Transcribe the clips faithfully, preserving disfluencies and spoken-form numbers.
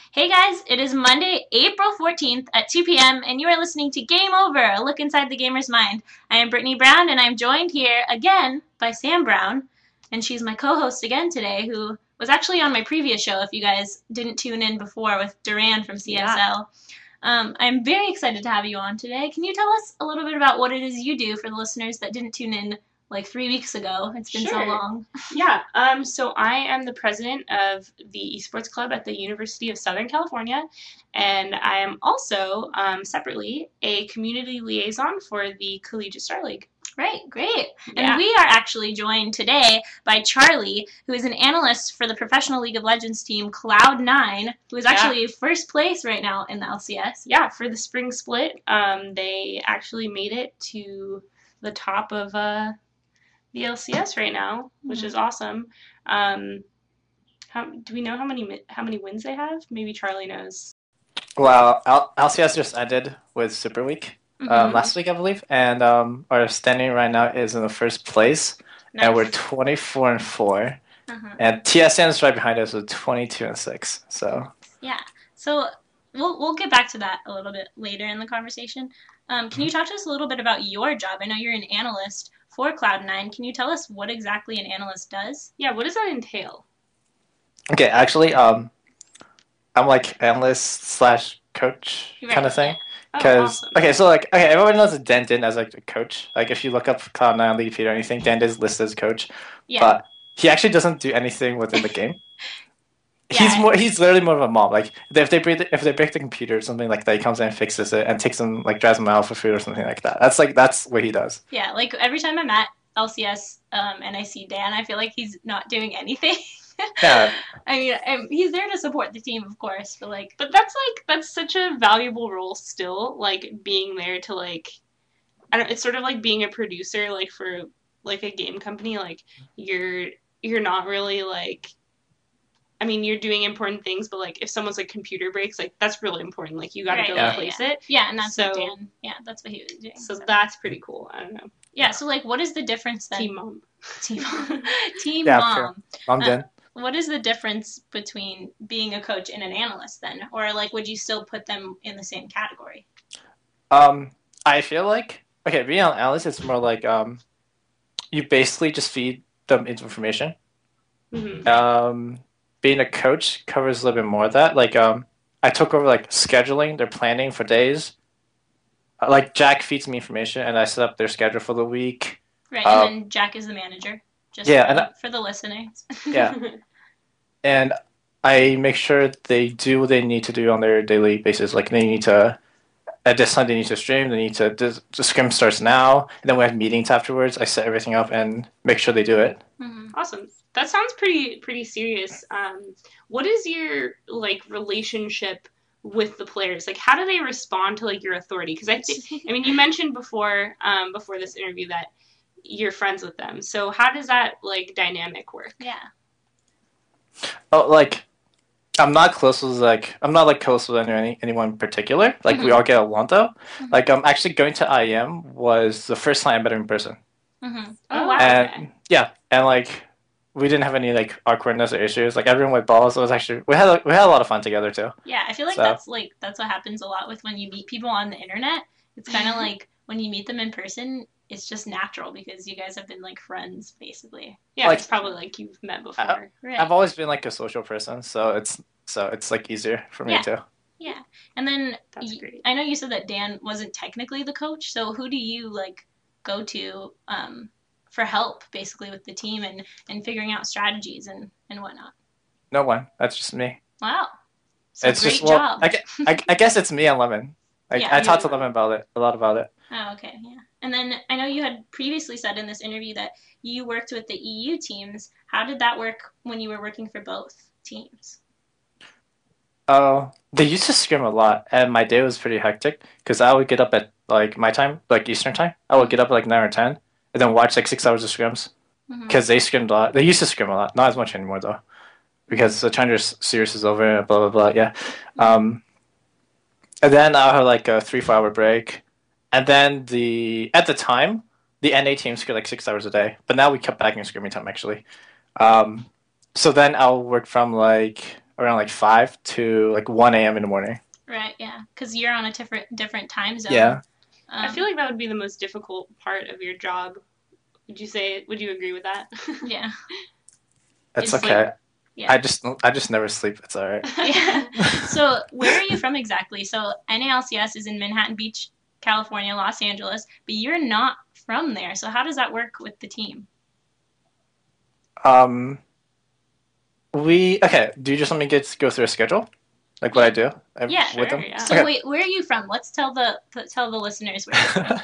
Hey guys, it is Monday, April fourteenth at two p m and you are listening to Game Over, a look inside the gamer's mind. I am Brittany Brown and I'm joined here again by Sam Brown, and she's my co-host again today, who was actually on my previous show if you guys didn't tune in before with Duran from C S L. Yeah. Um, I'm very excited to have you on today. Can you tell us a little bit about what it is you do for the listeners that didn't tune in like three weeks ago? It's been Sure. so long. Yeah, um, so I am the president of the esports club at the University of Southern California, and I am also, um, separately, a community liaison for the Collegiate Star League. Right, great. Yeah. And we are actually joined today by Charlie, who is an analyst for the professional League of Legends team Cloud nine, who is actually Yeah. first place right now in the L C S. Yeah, for the spring split, um, they actually made it to the top of uh, the L C S right now, which Mhm. is awesome. Um, how, do we know how many how many wins they have? Maybe Charlie knows. Well, L- LCS just ended with Super Week Mhm. um, last week, I believe, and um, our standing right now is in the first place, Nice. and we're twenty-four and four, Uh-huh. and T S N is right behind us with twenty-two and six. So Yeah. So we'll we'll get back to that a little bit later in the conversation. Um, can you talk to us a little bit about your job? I know you're an analyst for Cloud nine. Can you tell us what exactly an analyst does? Yeah, what does that entail? okay, actually, um, I'm like analyst slash coach Right, kind of thing. Oh, Because awesome. okay, so like okay, everyone knows Dan Din as like a coach. Like if you look up Cloud Nine League feed or anything, Dan Din is listed as coach. Yeah. But he actually doesn't do anything within the game. Yeah. He's more. He's literally more of a mom. Like if they break the, if they break the computer or something like that, he comes in and fixes it and takes them like drives them out for food or something like that. That's like that's what he does. Yeah, like every time I'm at L C S um, and I see Dan, I feel like he's not doing anything. Yeah. I mean, I'm, he's there to support the team, of course, but like, But that's like that's such a valuable role still, like being there to like I don't it's sort of like being a producer like for like a game company, like you're you're not really like I mean, you're doing important things, but like if someone's like computer breaks, like that's really important. Like you got to Right, go yeah, replace yeah. it. yeah, and that's what So- Dan, yeah, that's what he was doing. So so. that's pretty cool. I don't know. Yeah, so like, what is the difference then? Team mom. Team mom. Team Yeah, mom. sure. I'm Uh, Dan. What is the difference between being a coach and an analyst then? Or like, would you still put them in the same category? Um, I feel like okay, being an analyst is more like um, you basically just feed them information. hmm Um, being a coach covers a little bit more of that. Like um, I took over like scheduling, their planning for days. Uh, Like Jack feeds me information, and I set up their schedule for the week. Right, Uh, and then Jack is the manager. Just yeah, for, and the, I- for the listeners. Yeah. And I make sure they do what they need to do on their daily basis. Like they need to at this time they need to stream. They need to this, the scrim starts now, and then we have meetings afterwards. I set everything up and make sure they do it. hmm Awesome. That sounds pretty pretty serious. Um, what is your like relationship with the players? Like, how do they respond to like your authority? Because I think, I mean, you mentioned before um, before this interview that you're friends with them. So how does that like dynamic work? Yeah. Oh, like I'm not close with like I'm not like close with any anyone in particular. Like we Mhm. all get along though. Mhm. Like um actually going to I M was the first time I met him in person. hmm Oh, Oh, wow. And okay. yeah, and like we didn't have any like awkwardness or issues. Like everyone with balls. It was actually we had like, we had a lot of fun together too. Yeah, I feel like So- that's like that's what happens a lot with when you meet people on the internet. It's kind of like when you meet them in person, it's just natural because you guys have been like friends basically. Yeah, Like- it's probably like you've met before. Right. I've always been like a social person, so it's so it's like easier for me Yeah. too. Yeah. And then That's y- great. I know you said that Dan wasn't technically the coach, so who do you like go to um, for help basically with the team and, and figuring out strategies and, and whatnot? No one. That's just me. Wow. So it's great just well, job. I, gue- I, I guess it's me and Lemon. Like Yeah, I talked to you- Lemon about it a lot about it. Oh, okay, yeah. And then I know you had previously said in this interview that you worked with the E U teams. How did that work when you were working for both teams? Oh, they used to scrim a lot, and my day was pretty hectic because I would get up at like my time, like Eastern time. I would get up at like nine or ten, and then watch like six hours of scrims Mhm. because they scrimmed a lot. They used to scrim a lot, not as much anymore though, because the Challenger series is over. and Blah blah blah. Yeah, um, and then I'll have like a three four hour break, and then the at the time the N A team scrimmed like six hours a day, but now we cut back in scrimming time actually. Um, so then I'll work from like around like five to like one a m in the morning. Right, yeah. Because you're on a different different time zone. Yeah. Um, I feel like that would be the most difficult part of your job. Would you say? Would you agree with that? yeah. It's, It's okay. like- yeah. I just I just never sleep. It's alright. yeah. So where are you from exactly? So N A L C S is in Manhattan Beach, California, Los Angeles, but you're not from there. So how does that work with the team? Um, we okay. Do you just let me get go through a schedule, like what I do? uh, Yeah, with sure, them. yeah. So Okay. wait, where are you from? Let's tell the tell the listeners where you're from.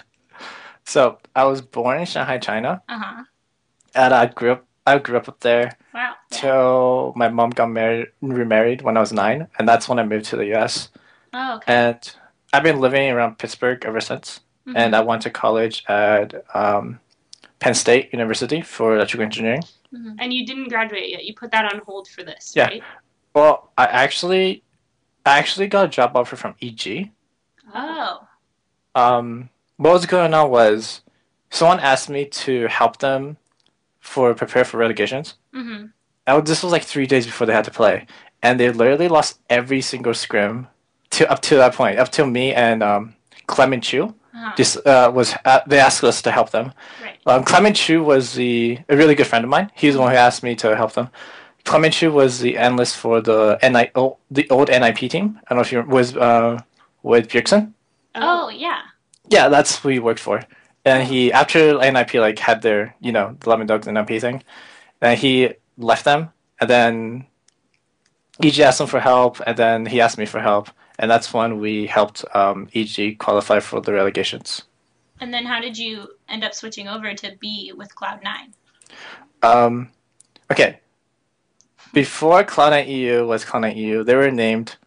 So I was born in Shanghai, China, Uh huh. and I grew up. I grew up up there Wow. Yeah. till my mom got married, remarried when I was nine, and that's when I moved to the U S. Oh, okay. And I've been living around Pittsburgh ever since. Mhm. And I went to college at um, Penn State University for electrical engineering. Mhm. And you didn't graduate yet. You put that on hold for this, Yeah. right? Well, I actually, I actually got a job offer from E G. Oh. Um, what was going on was someone asked me to help them for prepare for relegations. Mm-hmm. I, this was like three days before they had to play, and they literally lost every single scrim to up to that point, up to me and um, Clement Chu. Uh-huh. This uh, was uh, they asked us to help them. Right. Um, Clement Chu was the a really good friend of mine. He's the one who asked me to help them. Clement Chu was the analyst for the N I O, the old N I P team. I don't know if you was uh, with Bjergsen. Oh, yeah. Yeah, that's who he worked for. And he after N I P like had their you know the Lemon Dogs N I P thing, and he left them, and then E G asked him for help, and then he asked me for help, and that's when we helped um, E G qualify for the relegations. And then how did you end up switching over to be with Cloud nine? Um, okay. Before Cloud nine E U was Cloud nine E U, they were named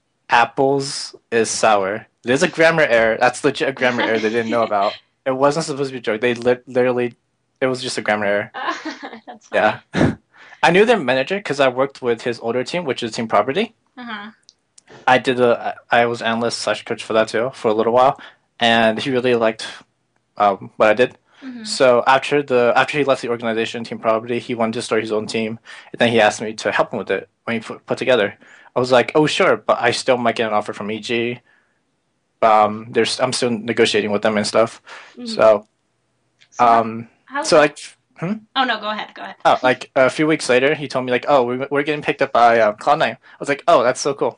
Apples is Sour. There's a grammar error. That's legit a grammar error they didn't know about. It wasn't supposed to be a joke. They li- literally, it was just a grammar error. That's funny. Yeah. I knew their manager because I worked with his older team, which is Team Property. Uh-huh. I did a, I was analyst slash coach for that too for a little while, and he really liked um, what I did. Mhm. So after the after he left the organization, Team Property, he wanted to start his own team, and then he asked me to help him with it when he put, put together. I was like, oh sure, but I still might get an offer from E G. Um, there's I'm still negotiating with them and stuff. Mhm. So, So, um, how, so like. oh, no, go ahead. Go ahead. Oh, like a few weeks later, he told me like, "Oh, we're, we're getting picked up by uh, Cloud nine." I was like, "Oh, that's so cool."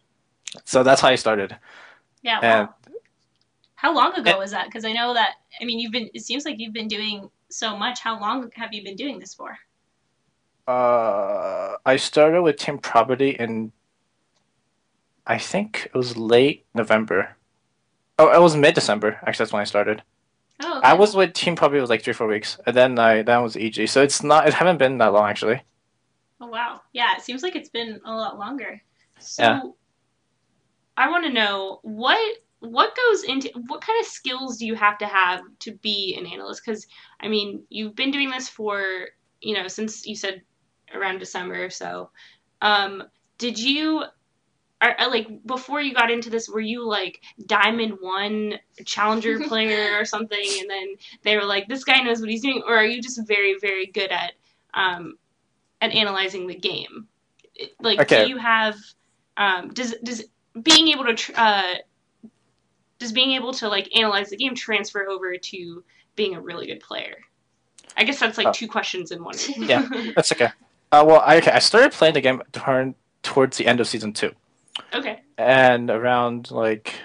So that's how I started. Yeah, And- wow. How long ago and- was that? Because I know that, I mean, you've been, it seems like you've been doing so much. How long have you been doing this for? Uh, I started with Team Property in, I think it was late November. Oh, it was mid December. Actually, that's when I started. Oh, okay. I was with Team Property was like three four weeks, and then I then was E G. So it's not it haven't been that long actually. Oh, wow. Yeah, it seems like it's been a lot longer. So, Yeah. I want to know what what goes into what kind of skills do you have to have to be an analyst? Because I mean, you've been doing this for you know since you said around December or so. Um, did you are, are, like before you got into this? Were you like Diamond One challenger player or something, and then they were like, "This guy knows what he's doing," or are you just very very good at um, at analyzing the game? Like, Okay. do you have um, does does being able to tr- uh, does being able to like analyze the game transfer over to being a really good player? I guess that's like Uh, two questions in one. Yeah. That's okay. Uh, well, I okay, I started playing the game turn towards the end of season two, Okay. and around like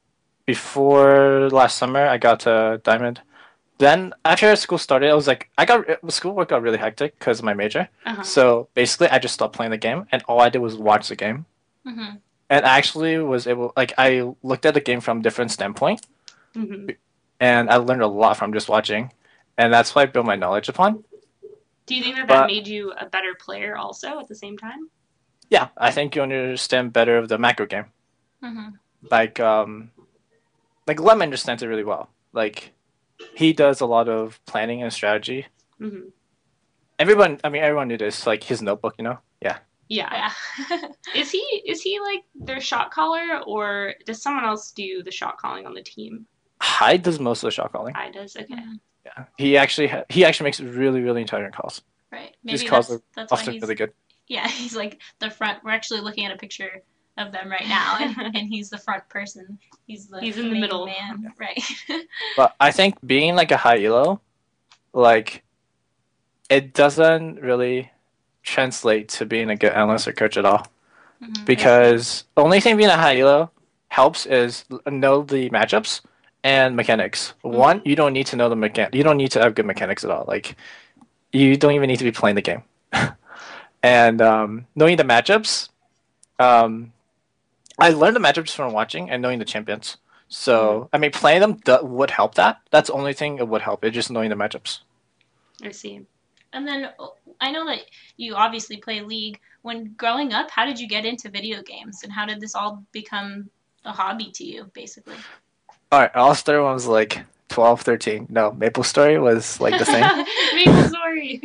before last summer, I got to Diamond. Then after school started, I was like, I got schoolwork got really hectic because of my major. Uh-huh. So basically, I just stopped playing the game, and all I did was watch the game. Mm-hmm. And I actually was able, like, I looked at the game from a different standpoint, hmm and I learned a lot from just watching, and that's what I built my knowledge upon. Do you think that that But- made you a better player also at the same time? Yeah, I think you understand better of the macro game. Mm-hmm. Like, um, like Lem understands it really well. Like, he does a lot of planning and strategy. hmm Everyone, I mean, everyone knew this. Like his notebook, you know. Yeah. Yeah. Yeah. Is he is he like their shot caller, or does someone else do the shot calling on the team? Hyde does most of the shot calling. I does. Okay. Yeah, he actually ha- he actually makes really really intelligent calls. Right. His Maybe calls that's, are that's why Often he's really good. yeah, he's like the front. We're actually looking at a picture of them right now, and, and he's the front person. He's the He's in the main middle. man, right? But I think being like a high elo, like it doesn't really translate to being a good analyst or coach at all. Mhm. Because the only thing being a high elo helps is know the matchups and mechanics. One, you don't need to know the mechan. You don't need to have good mechanics at all. Like you don't even need to be playing the game. And um, knowing the matchups, um, I learned the matchups from watching and knowing the champions. So I mean, playing them th- would help. That that's the only thing it would help. It's just knowing the matchups. I see. And then oh, I know that you obviously play League. When growing up, how did you get into video games, and how did this all become a hobby to you, basically? All right, All Star one was like twelve, thirteen. No, Maple Story was like the same. Maple Story.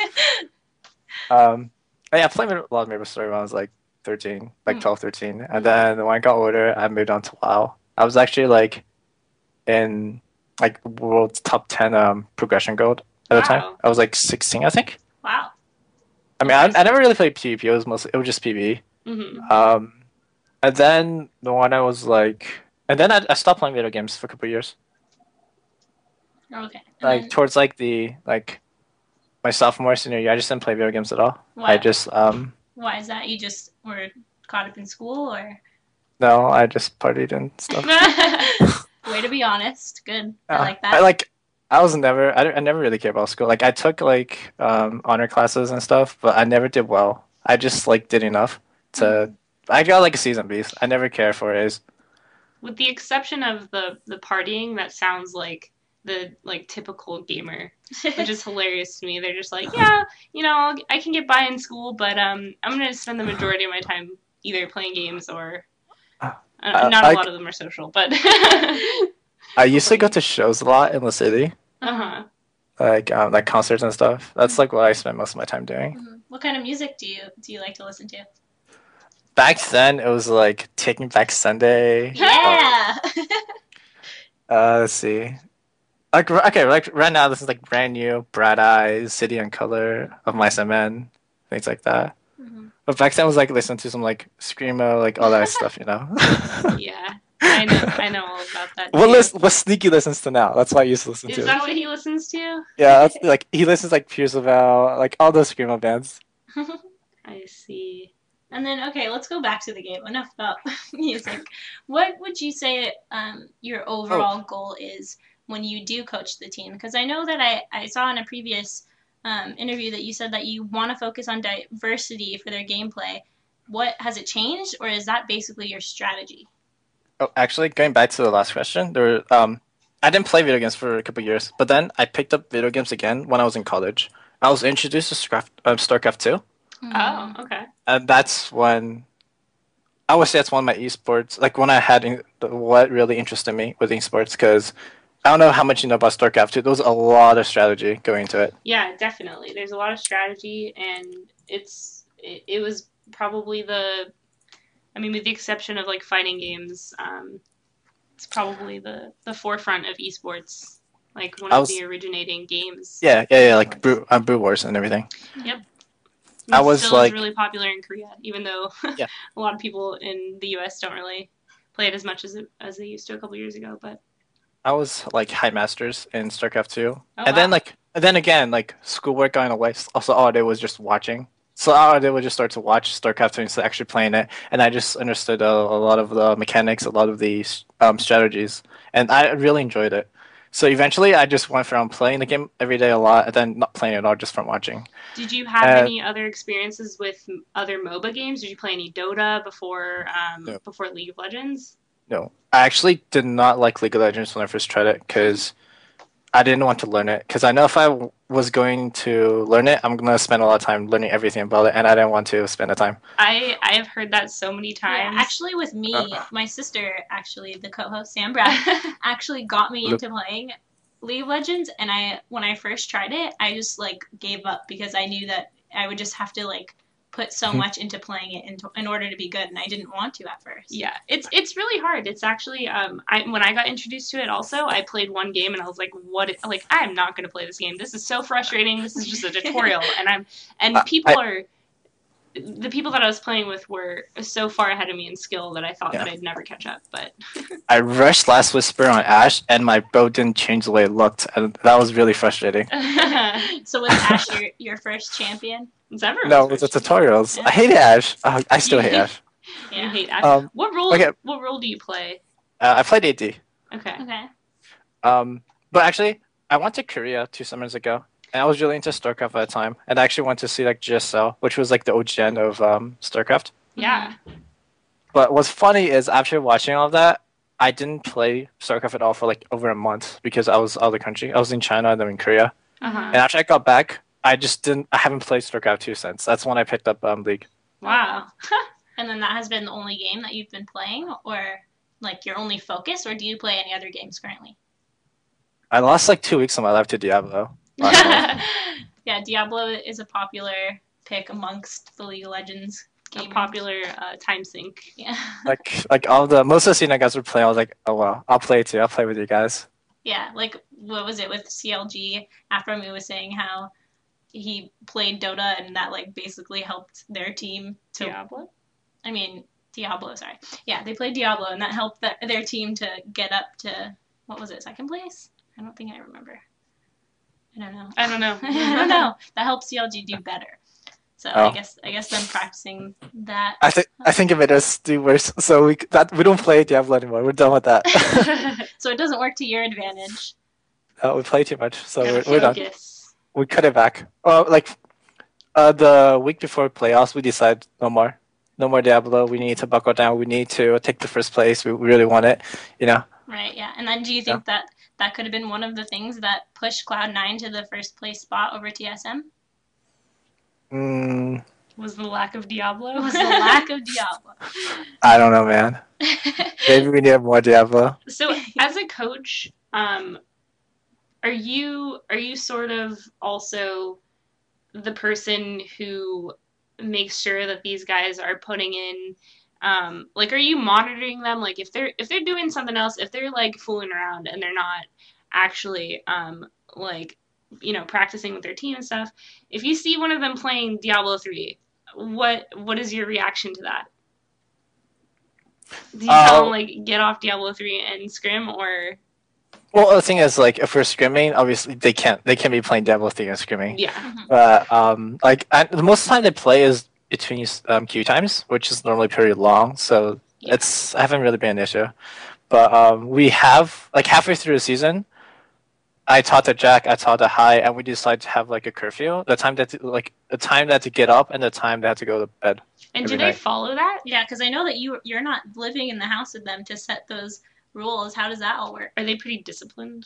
um, yeah, I played a lot of Maple Story when I was like thirteen, like Mm. twelve, thirteen. And then when I got older, I moved on to WoW. I was actually like in like world's top ten um progression gold at the time. Wow. I was like sixteen, I think. Wow. I mean, I, I never really played PvP. It was mostly it was just PvE. hmm Um, and then the one I was like, and then I, I stopped playing video games for a couple of years. Okay. And Like then, towards like the like my sophomore senior year, I just didn't play video games at all. why, I just um why is that? You just were caught up in school, or no, I just partied and stuff. way to be honest? Good. I Uh, like that. I like. I was never. I, I never really cared about school. Like I took like um, honor classes and stuff, but I never did well. I just like did enough to. I got like a season beast. I never cared for A's. With the exception of the the partying, that sounds like the like typical gamer, which is hilarious to me. They're just like, yeah, you know, I'll, I can get by in school, but um, I'm gonna spend the majority of my time either playing games or. Uh, Uh, not I- a lot of them are social, but. I used to go to shows a lot in the city, uh huh. like um, like concerts and stuff. That's like what I spent most of my time doing. Mhm. What kind of music do you do you like to listen to? Back then, it was like Taking Back Sunday. Yeah. Uh, let's see. Like okay, like right now, this is like brand new, Bright Eyes, City and Color, Of Mice and Men, things like that. Mhm. But back then, I was like listening to some like screamo, like all that stuff, you know. Yeah, I know. I know all about that. What too. list? What Sneaky listens to now? That's what I used to listen Is to. that what he listens to? Yeah, that's like he listens like Pierce Lavelle, like all those screamo bands. I see. And then, okay, let's go back to the game. Enough about music. What would you say um, your overall goal is when you do coach the team? Because I know that I, I saw in a previous um, interview that you said that you want to focus on diversity for their gameplay. What has it changed, or is that basically your strategy? Oh, actually, going back to the last question, there were, um, I didn't play video games for a couple of years, but then I picked up video games again when I was in college. I was introduced to Starcraft, um, Starcraft two, Oh, okay. and that's when I would say that's one of my esports. Like when I had in, what really interested me with esports, because I don't know how much you know about Starcraft two. There was a lot of strategy going into it. Yeah, definitely. There's a lot of strategy, and it's it, it was probably the, I mean, with the exception of like fighting games, um, it's probably the the forefront of esports. Like one I of was- the originating games. Yeah, yeah, yeah, like Brew, uh, Brew Wars and everything. And I it was still like- is really popular in Korea, even though Yeah. a lot of people in the U S don't really play it as much as it, as they used to a couple years ago. But I was like high masters in StarCraft two, Oh, and then wow. like and then again like schoolwork got in the way. Also, all I did was just watching. So all I did was just start to watch StarCraft two instead of actually playing it, and I just understood a, a lot of the mechanics, a lot of the um, strategies, and I really enjoyed it. So eventually, I just went from playing the game every day a lot, and then not playing it at all, just from watching. did you have Uh, any other experiences with m- other MOBA games? Did you play any Dota before um, No. before League of Legends? No, I actually did not like League of Legends when I first tried it because I didn't want to learn it. Because I know if I w- was going to learn it, I'm gonna spend a lot of time learning everything about it, and I didn't want to spend the time. I I have heard that so many Yeah, times. actually, with me, Uh-uh. my sister, actually, the co-host Sam Brown, actually got me Look. into playing League of Legends, and I when I first tried it, I just like gave up because I knew that I would just have to like put so Mhm. much into playing it in, in order to be good, and I didn't want to at first. Yeah, it's it's really hard. It's actually um I when I got introduced to it also, I played one game and I was like, what i- like I'm not going to play this game. This is so frustrating. This is just a tutorial and I'm and Uh, people I- are the people that I was playing with were so far ahead of me in skill that I thought Yeah. that I'd never catch up. But I rushed Last Whisper on Ash, and my bow didn't change the way it looked, and that was really frustrating. So was Ash your, your first champion? it's everyone's No, with the first. tutorials. Yeah. I hate Ash. Oh, I still hate Ash. You Yeah. hate Ash. Um, what role? okay. What role do you play? Uh, I played A D. Okay. Okay. Um, but actually, I went to Korea two summers ago, and I was really into StarCraft at the time, and I actually went to see like G S L, which was like the O G N of um, StarCraft. Yeah. But what's funny is after watching all that, I didn't play StarCraft at all for like over a month because I was out of the country. I was in China and then in Korea. Uh-huh. And after I got back, I just didn't. I haven't played StarCraft two since. That's when I picked up um, League. Wow. And then that has been the only game that you've been playing, or like your only focus, or do you play any other games currently? I lost like two weeks of my life to Diablo. last month. Yeah, Diablo is a popular pick amongst the League of Legends A gamers. popular uh, time sink. Yeah. like like all the most of the scene guys were playing. I was like, oh well, I'll play too. I'll play with you guys. Yeah, like what was it with C L G? Afromu was saying how he played Dota and that like basically helped their team to. Diablo. I mean Diablo, sorry. Yeah, they played Diablo and that helped the, their team to get up to what was it, second place? I don't think I remember. I don't know. I don't know. I don't know. That helps C L G do better. So Oh. I guess I guess them practicing that. I think I think it made us do worse. So we that we don't play Diablo anymore. We're done with that. So it doesn't work to your advantage. uh, we play too much, so Gotta we're, we're done. focus. We cut it back. Oh, like uh, the week before playoffs, we decided no more, no more Diablo. We need to buckle down. We need to take the first place. We really want it, you know. Right, yeah. And then do you think that that could have been one of the things that pushed Cloud nine to the first place spot over T S M? Mm, Was the lack of Diablo? Was the lack of Diablo. I don't know, man. Maybe we need more Diablo. So, as a coach, um, are you are you sort of also the person who makes sure that these guys are putting in, um, like, are you monitoring them? Like, if they're if they're doing something else, if they're like fooling around and they're not actually, um, like, you know, practicing with their team and stuff. If you see one of them playing Diablo three, what what is your reaction to that? Do you Uh, tell them like get off Diablo three and scrim, or Well, the thing is, like, if we're scrimming, obviously they can't. They can't be playing Diablo three and scrimming. yeah, But um, like I, the most time they play is between um, queue times, which is normally pretty long. So Yeah. it's I haven't really been an issue. But um, we have like halfway through the season, I taught to Jack, I taught to High, and we decided to have like a curfew. The time that to, like the time they had to get up and the time they had to go to bed. and do Every they night. follow that? Yeah, because I know that you you're not living in the house with them to set those rules. How does that all work? Are they pretty disciplined?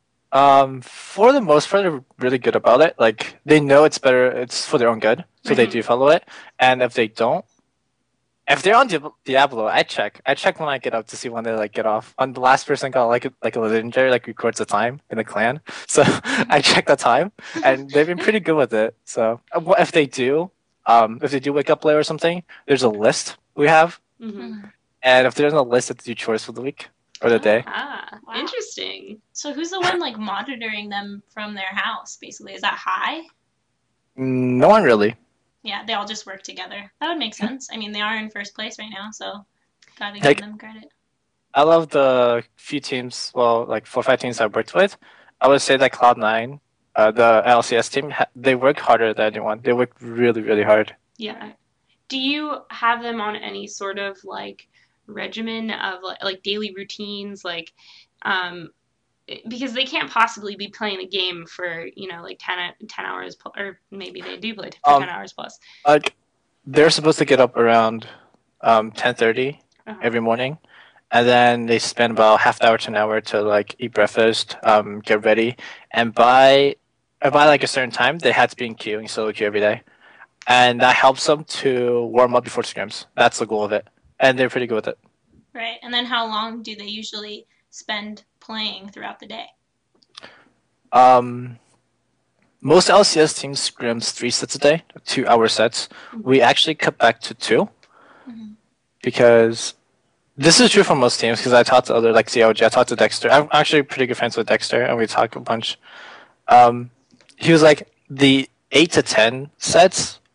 Um, for the most part, they're really good about it. Like they know it's better, it's for their own good, so they Mhm. do follow it. And if they don't, if they're on Diab- Diablo, I check. I check when I get up to see when they like get off. On the last person got like a, like a legendary, like records the time in the clan, so I check the time, and they've been pretty good with it. So uh, what if they do? Um, if they do wake up late or something, there's a list we have, Mm-hmm. and if there's no list, it's do chores for the week or the day. Ah, Wow. interesting. So who's the one like monitoring them from their house? Basically, is that High? Mm, No one really. Yeah, they all just work together. That would make sense. I mean, they are in first place right now, so gotta give Like- them credit. I love the few teams, well, like four or five teams I've worked with. I would say that Cloud nine, uh, the L C S team, ha- they work harder than anyone. They work really, really hard. Yeah. Do you have them on any sort of like regimen of like, like daily routines, like, um, because they can't possibly be playing the game for, you know, like ten, ten hours, pl- or maybe they do play for Um, ten hours plus. Like, they're supposed to get up around um, ten thirty Uh-huh. every morning, and then they spend about half an hour to an hour to like eat breakfast, um, get ready, and by uh, by like a certain time, they had to be in queue, in solo queue every day, and that helps them to warm up before scrims. That's the goal of it, and they're pretty good with it. Right. And then how long do they usually spend playing throughout the day? Um, most L C S teams scrims three sets a day, two-hour sets. We actually cut back to two Mhm. because this is true for most teams. Because I talked to other like C L G, I talked to Dexter. I'm actually pretty good friends with Dexter, and we talk a bunch. Um, he was like the eight to ten sets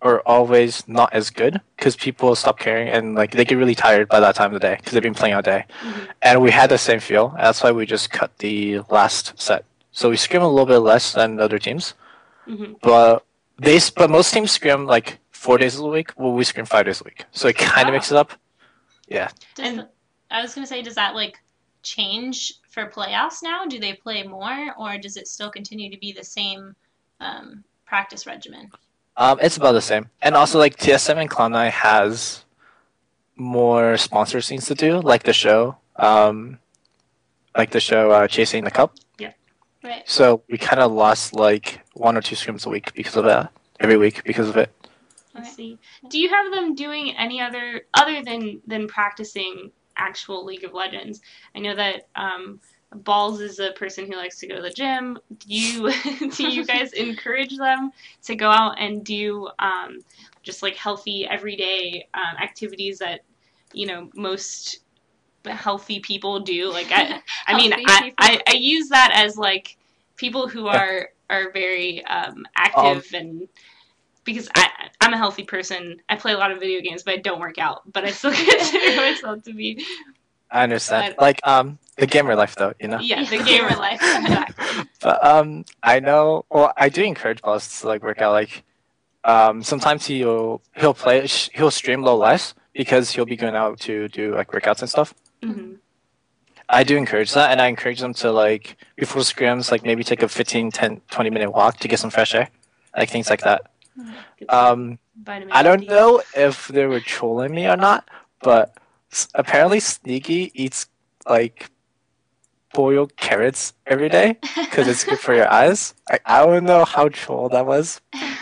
are always not as good because people stop caring and like they get really tired by that time of the day because they've been playing all day. Mhm. And we had the same feel. That's why we just cut the last set. So we scrim a little bit less than other teams, Mhm. but they but most teams scrim like four days a week. Well, we scrim five days a week, so it kind of Wow. mixes it up. Yeah. Does And- the, I was gonna say, does that like change for playoffs now? Do they play more, or does it still continue to be the same um, practice regimen? Um, it's about the same. And also, like, T S M and Cloud nine has more sponsor scenes to do, like the show, um, like the show uh, Chasing the Cup. Right. So we kind of lost, like, one or two scrims a week because of that, every week because of it. I Okay. see. Do you have them doing any other other than than practicing actual League of Legends? I know that um, Balls is a person who likes to go to the gym. Do you do you guys encourage them to go out and do um, just like healthy everyday um, activities that you know most healthy people do? Like I, I mean, Healthy I, people. I I use that as like people who Yeah. are are very um, active and. Because I, I'm a healthy person. I play a lot of video games, but I don't work out. But I still consider myself to be, I understand. I- Like, um, the gamer life, though, you know? yeah, the gamer life. Exactly. But, um, I know, well, I do encourage Balls to, like, work out, like, um, sometimes he'll, he'll play, he'll stream low lives because he'll be going out to do, like, workouts and stuff. hmm I do encourage that, and I encourage them to, like, before scrims, like, maybe take a fifteen, ten, twenty minute walk to get some fresh air. Like, things like that. Um, Vitamin I don't D. know if they were trolling me or not, but s- apparently Sneaky eats, like, boiled carrots every day because it's good for your eyes. I, I don't know how troll that was.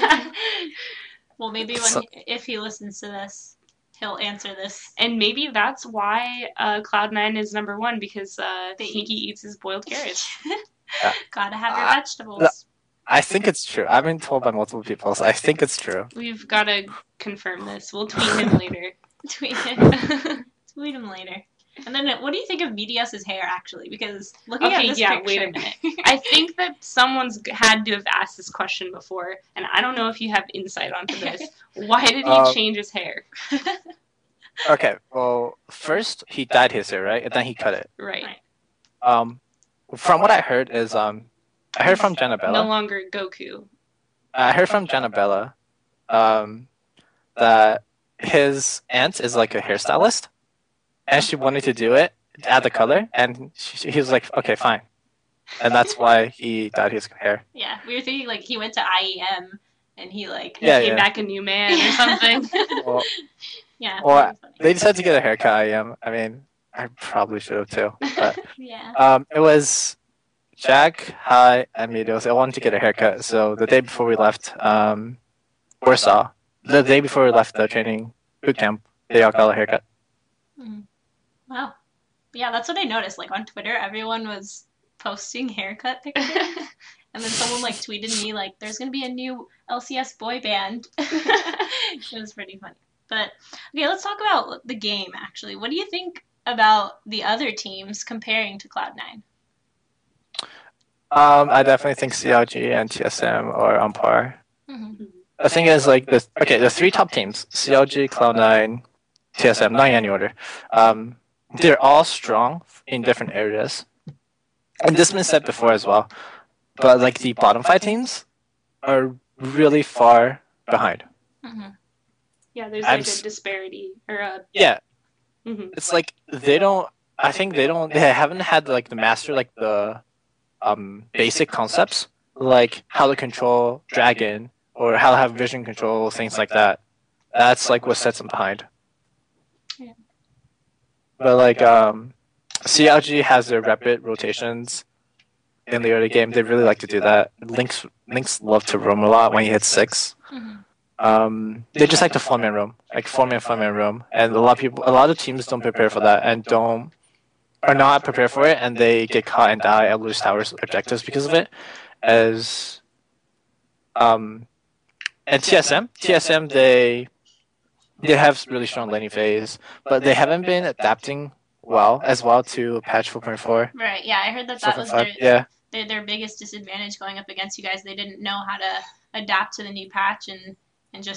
Well, maybe when So- he, if he listens to this, he'll answer this. And maybe that's why uh, Cloud Nine is number one because uh, They Sneaky eats his boiled carrots. Gotta have your Uh, vegetables. I think it's true. I've been told by multiple people, so I think it's true. We've got to confirm this. We'll tweet him later. Tweet him. Tweet him later. And then, what do you think of BDS's hair, actually? Because looking Okay, at this yeah, picture, wait a minute. I think that someone's g- had to have asked this question before, and I don't know if you have insight onto this. Why did he Um, change his hair? Okay, well, first he dyed his hair, right? And then he cut it. Right. Right. Um, from what I heard is, um, I heard from No Janabella. longer Goku. I heard from Janabella, um, that his aunt is like a hairstylist, and she wanted to do it, add the color, and she, he was like, okay, fine. And that's why he dyed his hair. yeah, we were thinking like he went to I E M and he like He Yeah, came yeah. back a new man or something. Well, yeah. Well, that was funny. they decided to get a haircut. I am. I mean, I probably should have too. But Yeah. um, it was Jack, Hi, and me. They was- I wanted to get a haircut. So the day before we left um, Warsaw, the day before we left the training boot camp, they all got a haircut. Wow. Yeah, that's what I noticed. Like on Twitter, everyone was posting haircut pictures, and then someone like tweeted me like, "There's gonna be a new L C S boy band." It was pretty funny. But okay, let's talk about the game. Actually, what do you think about the other teams comparing to Cloud Nine? Um, I definitely think C L G and T S M are on par. Mm-hmm. The thing is, like, the okay, the three top teams: C L G, Cloud nine, T S M, not in any order. Um, they're all strong in different areas, and this has been said before as well. But like the bottom five teams are really far behind. Mm-hmm. Yeah, there's I'm like s- a disparity or a. Yeah, hmm it's like they don't. I think they don't. They haven't had like the master like the um basic concepts like how to control dragon or how to have vision control, things like that. That's like what sets them behind. Yeah. But like um, C L G has their rapid rotations in the early game. They really like to do that. Links Links love to roam a lot when he hits six. Mm-hmm. Um, they just like to four man roam, like four man four man roam, and a lot of people, a lot of teams don't prepare for that and don't are not prepared for it, and they get caught and die and lose towers objectives because of it. As um, and T S M, T S M, they they have really strong laning phase, but they haven't been adapting well as well to patch four point four. Right. Yeah, I heard that that was their, Yeah, their their biggest disadvantage going up against you guys. They didn't know how to adapt to the new patch and and just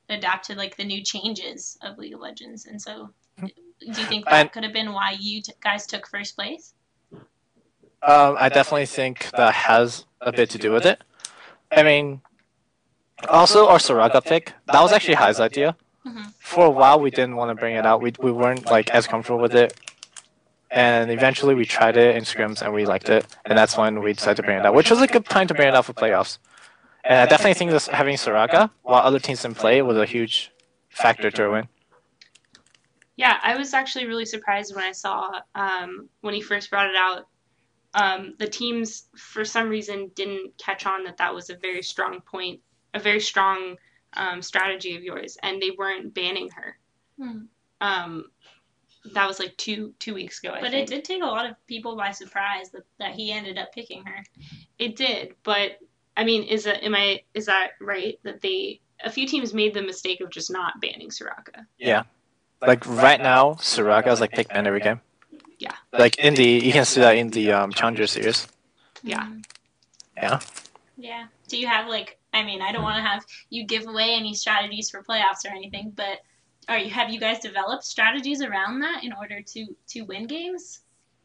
adapt to like the new changes of League of Legends, and so do you think that And- could have been why you t- guys took first place? Um, I definitely think that has a bit to do with it. I mean, also our Soraka pick, that was actually Hai's idea. Mhm. For a while, we didn't want to bring it out. We we weren't like as comfortable with it, and eventually we tried it in scrims and we liked it, and that's when we decided to bring it out, which was a good time to bring it out for playoffs. And I definitely think this having Soraka while other teams didn't play was a huge factor to our win. Yeah, I was actually really surprised when I saw um, when he first brought it out. Um, the teams, for some reason, didn't catch on that that was a very strong point, a very strong um, strategy of yours, and they weren't banning her. Hmm. Um, that was like two two weeks ago, I But think. it did take a lot of people by surprise that, that he ended up picking her. It did, but I mean, is that am I is that right that they a few teams made the mistake of just not banning Soraka? Yeah. Like right now, Soraka is like pick ban every game. Yeah. Like in the, you can see that in the um, Challenger series. Yeah. Mhm. Yeah. Yeah. Do you have like? I mean, I don't want to have you give away any strategies for playoffs or anything, but are you have you guys developed strategies around that in order to to win games?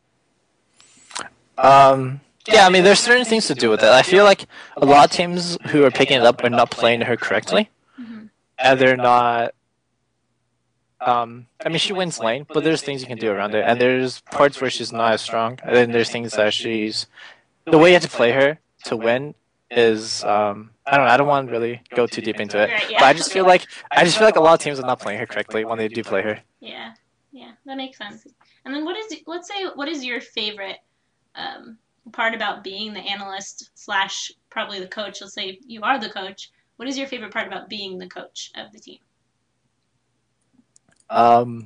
Um, yeah, I mean, there's certain things to do with it. I feel like a lot of teams who are picking it up are not playing her correctly, Mm-hmm. and they're not. Um, I mean, she wins lane, but there's things you can do around it, and there's parts where she's not as strong, and then there's things that she's. The way you have to play her to win is, um, I don't know. I don't want to really go too deep into it, Right, yeah. but I just feel like I just feel like a lot of teams are not playing her correctly when they do play her. Yeah, yeah, that makes sense. And then what is let's say what is your favorite um, part about being the analyst slash probably the coach? Let's say you are the coach. What is your favorite part about being the coach of the team? Um.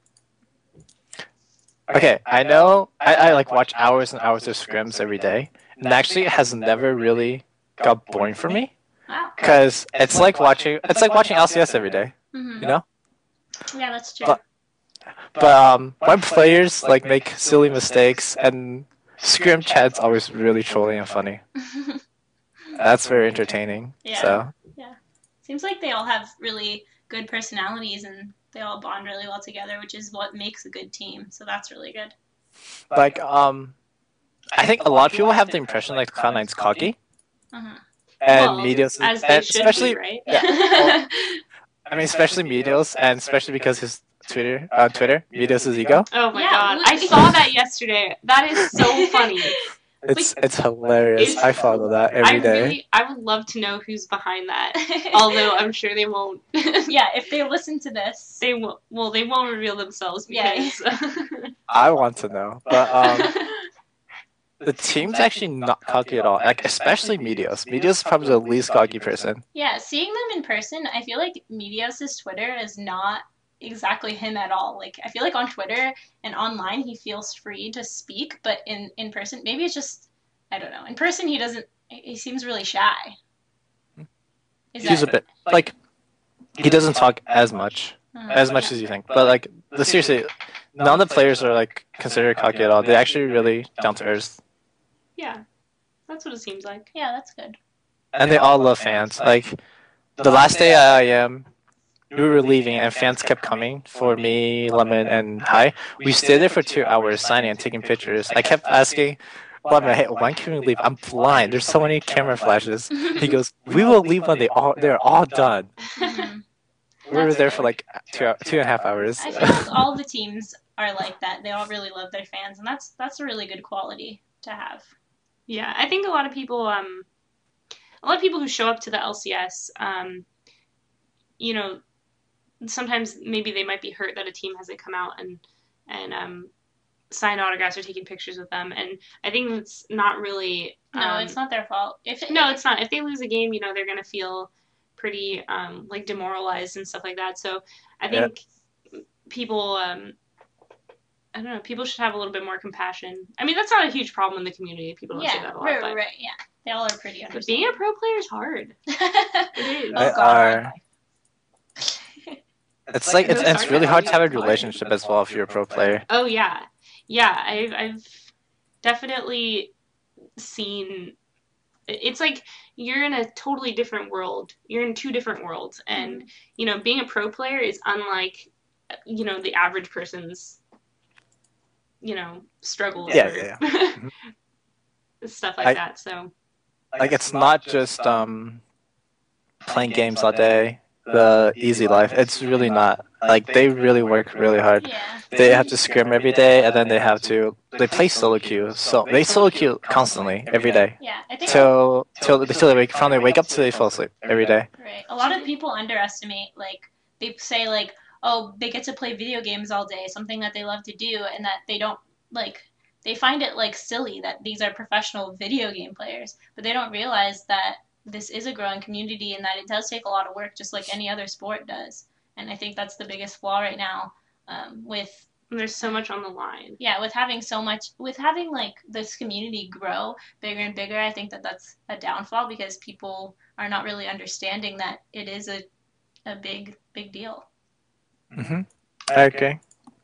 Okay, I know I, I like watch hours and hours of scrims every day, and actually it has never really got boring for me Wow. because it's like watching it's like watching L C S every day, Mm-hmm. you know. Yeah, that's true. But- But um, when players like make silly mistakes and scrim chat's always really trolling and funny. That's very entertaining. Yeah. So Seems like they all have really good personalities and they all bond really well together, which is what makes a good team. So that's really good. like um, I think a lot of people have the impression like Cloud nine's cocky Uh-huh. and Well, Meteos, as they and should especially be, right? yeah, well, I mean especially Meteos, and especially because his Twitter, uh, Twitter, Meteos' ego. Oh my Yeah, god, look- I saw that yesterday. That is so funny. It's it's hilarious. It's- I follow that every I day. really, I would love to know who's behind that. Although I'm sure they won't. Yeah, if they listen to this. They won't. Well, they won't reveal themselves Yeah. because. I want to know, but um, the team's actually not cocky at all. Like especially Meteos. Meteos is probably the least cocky person. Yeah, seeing them in person, I feel like Meteos' Twitter is not exactly him at all. Like, I feel like on Twitter and online he feels free to speak, but in, in person, maybe it's just, I don't know. In person he doesn't, he seems really shy. Is He's a that, bit like he doesn't talk as much uh, as much as you think. But like the seriously, none of the players are like considered cocky at all. They're actually really down to earth, Yeah, that's what it seems like. Yeah, that's good. and they all love fans. Like the last day at I M, we were leaving, and fans kept coming for me, Lemon, and Hai. We stayed there for two hours signing and taking pictures. I kept asking Lemon, "Hey, when can we leave? I'm blind. There's so many camera flashes." He goes, "We will leave when they all they're all done." Mhm. We were That's there good. for like two two and a half hours. I feel like all the teams are like that. They all really love their fans, and that's that's a really good quality to have. Yeah, I think a lot of people, um, a lot of people who show up to the L C S, um, you know, sometimes maybe they might be hurt that a team hasn't come out and and um, signed autographs or taken pictures with them, and I think it's not really. No, um, it's not their fault. If it, No, it's not. If they lose a game, you know, they're gonna feel pretty um, like demoralized and stuff like that. So I Yeah. think people, um, I don't know, people should have a little bit more compassion. I mean, that's not a huge problem in the community. People don't say yeah, that a lot, right, but, right, yeah. They all are pretty but being a understanding. pro player is hard. It is. They Oh, God. are. It's like it's, it's really hard to have a relationship as well if you're a pro player. Oh yeah, yeah. I've I've definitely seen it's like you're in a totally different world. You're in two different worlds, and mm-hmm. you know, being a pro player is unlike, you know, the average person's, you know, struggles yeah, or yeah, yeah. mm-hmm. stuff like I, that. So, like, it's not just um playing games all day, the easy life. It's really not. Like, they really work really hard. Yeah. They have to scrim every day, and then they have to they play solo queue. So they solo queue constantly every day. Yeah, I think till till till they wake from they wake up till they fall asleep every day. Right. A lot of people underestimate, like, they say like, oh, they get to play video games all day, something that they love to do, and that they don't like. They find it like silly that these are professional video game players, but they don't realize that this is a growing community and that it does take a lot of work, just like any other sport does. And I think that's the biggest flaw right now, um, with there's so much on the line. Yeah, with having so much, with having like this community grow bigger and bigger, I think that that's a downfall because people are not really understanding that it is a a big big deal. Mm-hmm. Okay.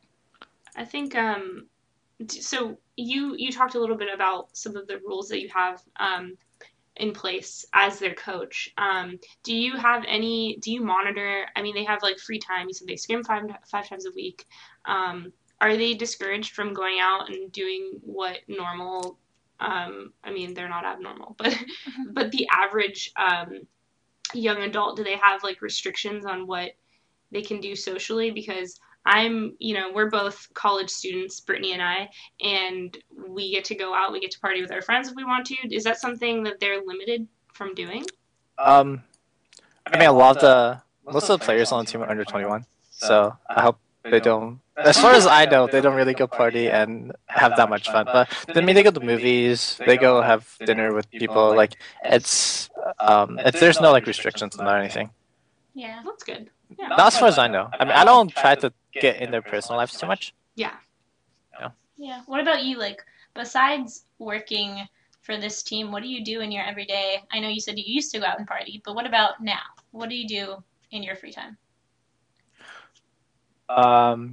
I think um, so. You you talked a little bit about some of the rules that you have um, in place as their coach. Um, do you have any? Do you monitor? I mean, they have like free time. You said they scrim five five times a week. Um, are they discouraged from going out and doing what normal? Um, I mean, they're not abnormal, but but the average um, young adult, do they have like restrictions on what they can do socially? Because I'm, you know, we're both college students, Brittany and I, and we get to go out, we get to party with our friends if we want to. Is that something that they're limited from doing? Um, I mean, a lot of the, most of the players on the team are under twenty-one, so I hope they don't, as far as I know, they don't really go party and have that much fun. But, I mean, they go to movies, they go have dinner with people, like, it's, um, it's, there's no, like, restrictions on anything. Yeah. That's good. Yeah. Not as far as I know. I mean, I don't try to get in their personal lives too much. Yeah. Yeah. Yeah. What about you? Like, besides working for this team, what do you do in your everyday? I know you said you used to go out and party, but what about now? What do you do in your free time? Um,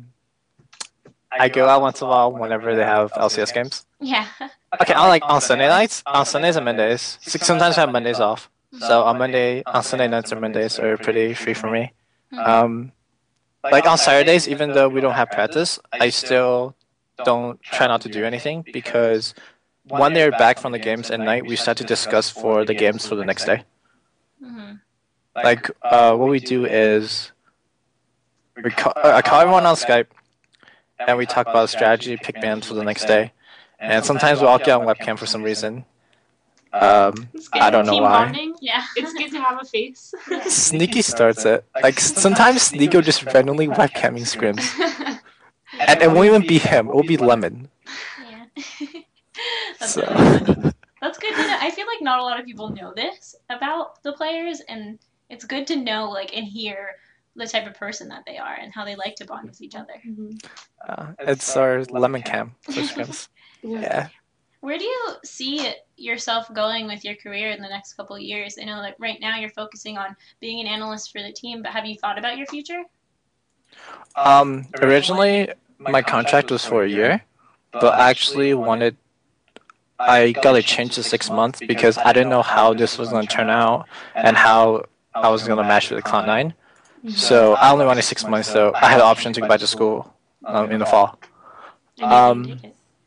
I go out once in a while whenever they have L C S games. Yeah. Okay, on like on Sunday nights, on Sundays and Mondays. Sometimes I have Mondays off. So on Monday, on Sunday nights or Mondays are pretty free for me. Um, like on Saturdays, even though we don't have practice, I still don't try not to do anything because when they're back from the games at night, we start to discuss for the games for the next day. Mm-hmm. Like uh, what we do is we call, I call everyone on Skype and we talk about strategy, pick bands for the next day, and sometimes we'll all get on webcam for some reason. Um, I don't know Team why. Bonding. Yeah. It's good to have a face. Sneaky starts it. Like sometimes Sneeko just randomly webcamming scrims, and it won't even be him. It will be Lemon. Yeah. That's So. really funny. That's good to know. I feel like not a lot of people know this about the players, and it's good to know, like, and hear the type of person that they are and how they like to bond with each other. Uh, it's our Lemon Cam for scrims. Yeah. Where do you see yourself going with your career in the next couple of years? I know that right now you're focusing on being an analyst for the team, but have you thought about your future? Um, originally, my contract was for a year, but I actually wanted, I got it changed to six months because I didn't know how this was going to turn out and how I was going to match with the Cloud nine. So I only wanted six months, so I had the option to go back to school um, in the fall. Um,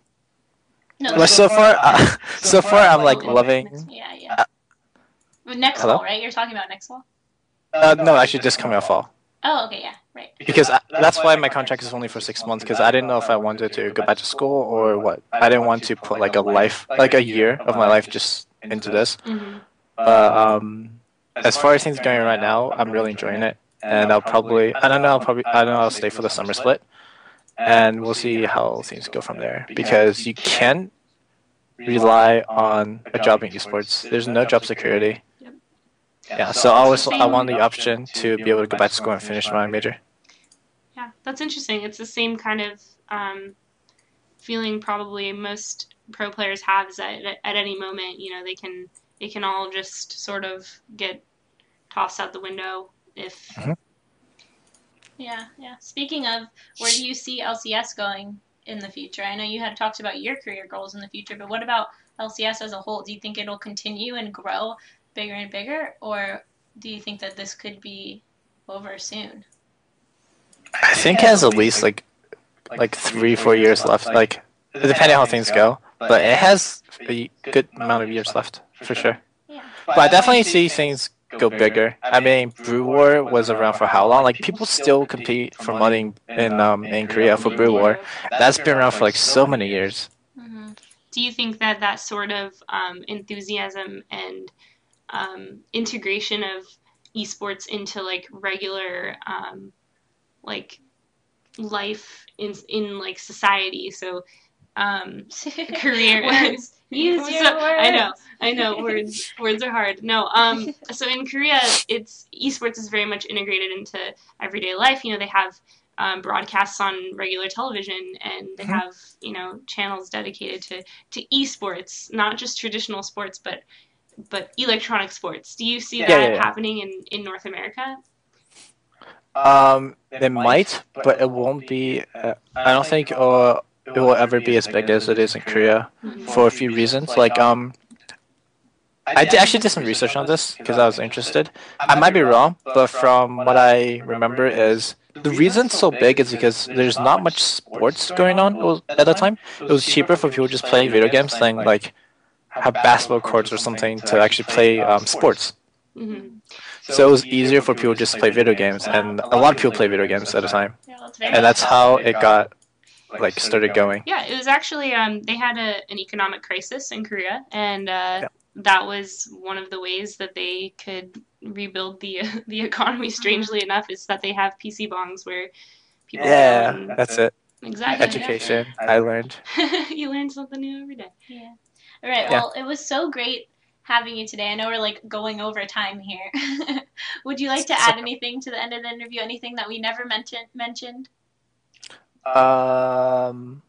No, but so far, uh, so far I'm like loving. Yeah, yeah. But next Hello? fall, right? You're talking about next fall? Uh, no, actually, just coming out fall. Oh, okay, yeah, right. Because I, that's why my contract is only for six months. Because I didn't know if I wanted to go back to school or what. I didn't want to put like a life, like a year of my life just into this. Mm-hmm. But um, as far as things are going right now, I'm really enjoying it, and I'll probably, I don't know, I'll probably, I don't know, I'll stay for the summer split, and we'll see how things go from there. Because you can't rely on a job in esports. There's no job security. Yeah, so I always I want the option to be able to go back to school and finish my major. Yeah, that's interesting. It's the same kind of um, feeling probably most pro players have is that at, at any moment, you know, they can they can all just sort of get tossed out the window if. Mm-hmm. Yeah, yeah. Speaking of, where do you see L C S going in the future? I know you had talked about your career goals in the future, but what about L C S as a whole? Do you think it'll continue and grow bigger and bigger, or do you think that this could be over soon? I think it has at least like like three, four years left. Like depending on how things go, but it has a good amount of years left for sure. Yeah. But I definitely see things go bigger. I mean, Brew War was around for how long? Like people still compete for money in um in Korea for Brew War. That's been around for like so many years. Mm-hmm. Do you think that that sort of um, enthusiasm and um, integration of esports into like regular um, like life in in like society, so um, career Words. Use your so, words. I know, I know, words words are hard. No, um, so in Korea, it's esports is very much integrated into everyday life. You know, they have um, broadcasts on regular television, and they Mhm. have, you know, channels dedicated to to esports, not just traditional sports, but but electronic sports. Do you see Yeah, that yeah, yeah. happening in in North America? Um, they might, but it won't be. Uh, I don't think uh, it will ever be as big as it is in Korea for a few reasons. Like um, I did, actually did some research on this because I was interested. I might be wrong, but from what I remember is the reason it's so big is because there's not much sports going on it was- at the time. It was cheaper for people just playing video games than like have basketball courts or something to actually play um, sports. Mm-hmm. So it was easier for people just to play video games, and a lot of people play video games at a time, Yeah, that's very and that's how it got like started going. Yeah, it was actually um, they had a, an economic crisis in Korea, and uh, Yeah. that was one of the ways that they could rebuild the the economy. Strangely enough, is that they have P C bongs where people go Yeah, and- that's it. exactly Education, I learned. you learn something new every day. Yeah. All right. Yeah. Well, it was so great having you today. I know we're like going over time here. Would you like to add anything to the end of the interview? Anything that we never mentioned? Mentioned? Um.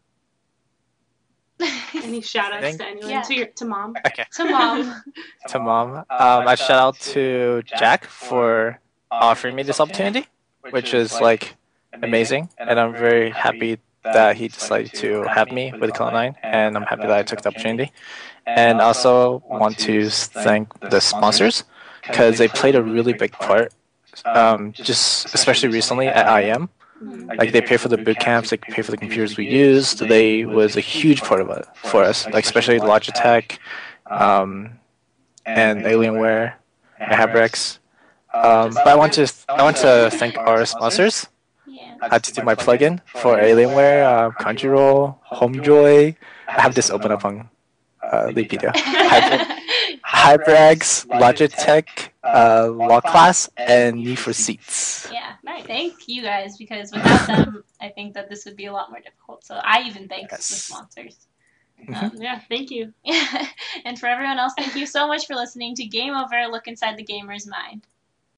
Any shout outs Thank- to anyone? Yeah. To your to mom. Okay. To mom. To mom. Um, I shout out to Jack for offering me this opportunity, which is like amazing, and I'm very happy that he decided to have me with Cloud nine, and I'm happy that I took the opportunity. And I also want to thank the sponsors because they played a really big part, um, just especially recently at I M. Mhm. Like they pay for the boot camps, they pay for the computers we used. They was a huge part of it for us, like especially Logitech, um, and Alienware, and Habrex. Um, but I want to I want to thank our sponsors. Yeah. I had to do my plugin for Alienware, uh, Crunchyroll, Homejoy. I have this open up on uh, Wikipedia. Hyper- HyperX, Logitech, uh, Law Class, and Need for Seats. Yeah. Thank you guys, because without them, I think that this would be a lot more difficult. So I even thank Yes. the sponsors. Mhm. Um, Yeah, thank you. yeah. And for everyone else, thank you so much for listening to Game Over, Look Inside the Gamer's Mind.